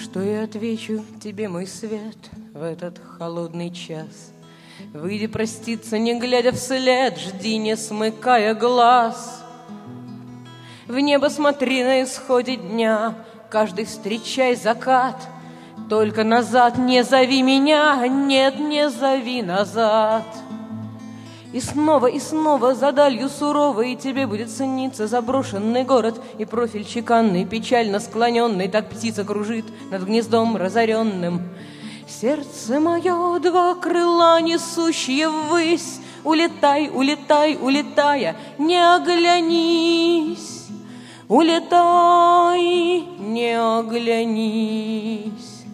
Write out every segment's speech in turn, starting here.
Что я отвечу тебе, мой свет, в этот холодный час? Выйди проститься, не глядя вслед, жди, не смыкая глаз. В небо смотри на исходе дня, каждый встречай закат. Только назад не зови меня, нет, не зови назад. И снова за далью суровой тебе будет сниться заброшенный город и профиль чеканный, печально склоненный, так птица кружит над гнездом разоренным. Сердце мое, два крыла, несущие ввысь, улетай, улетай, улетая, не оглянись. Улетай, не оглянись.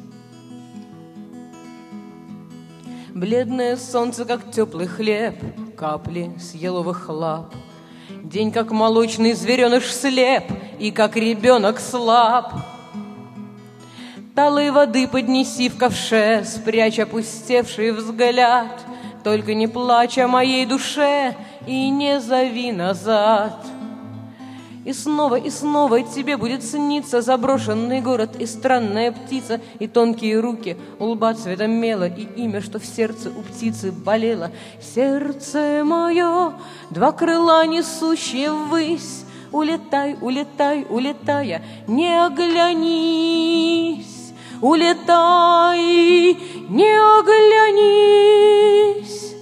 Бледное солнце, как теплый хлеб, капли с еловых лап. День, как молочный звереныш, слеп, и как ребенок слаб. Талой воды поднеси в ковше, спрячь опустевший взгляд. Только не плачь о моей душе и не зови назад. И снова тебе будет сниться заброшенный город и странная птица, и тонкие руки у лба цветом мела, и имя, что в сердце у птицы болело. Сердце мое, два крыла, несущие ввысь, улетай, улетай, улетая, не оглянись. Улетай, не оглянись.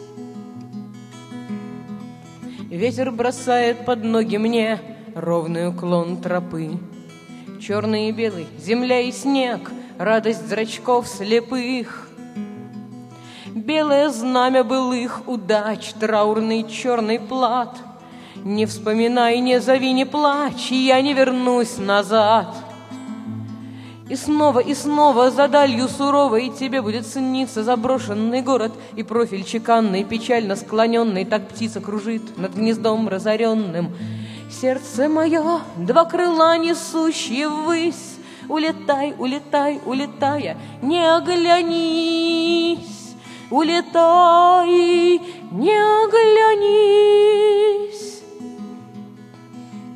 Ветер бросает под ноги мне ровный уклон тропы. Черный и белый, земля и снег, радость зрачков слепых. Белое знамя былых удач, траурный черный плат. Не вспоминай, не зови, не плачь, я не вернусь назад. И снова за далью суровой тебе будет сниться заброшенный город и профиль чеканный, печально склоненный, так птица кружит над гнездом разоренным. Сердце мое, два крыла, несущие ввысь, улетай, улетай, улетая, не оглянись. Улетай, не оглянись.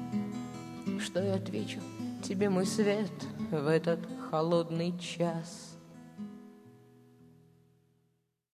Что я отвечу тебе, мой свет, в этот холодный час?